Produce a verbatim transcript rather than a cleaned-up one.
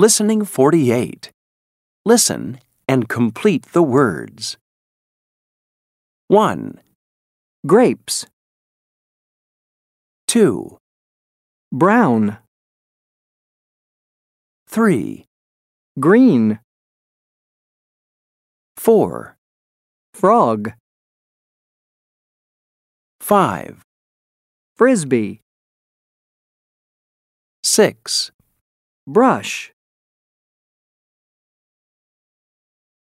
Listening forty-eight. Listen and complete the words. one, grapes, two, brown, three, green, four, frog, five, frisbee, six, brush,